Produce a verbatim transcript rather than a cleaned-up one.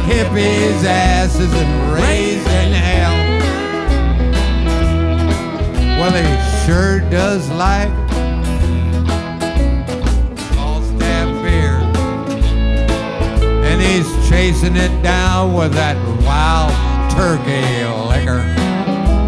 hippies' asses and raising hell. Well, he sure does like Falstaff beer, and he's chasing it down with that wild turkey liquor.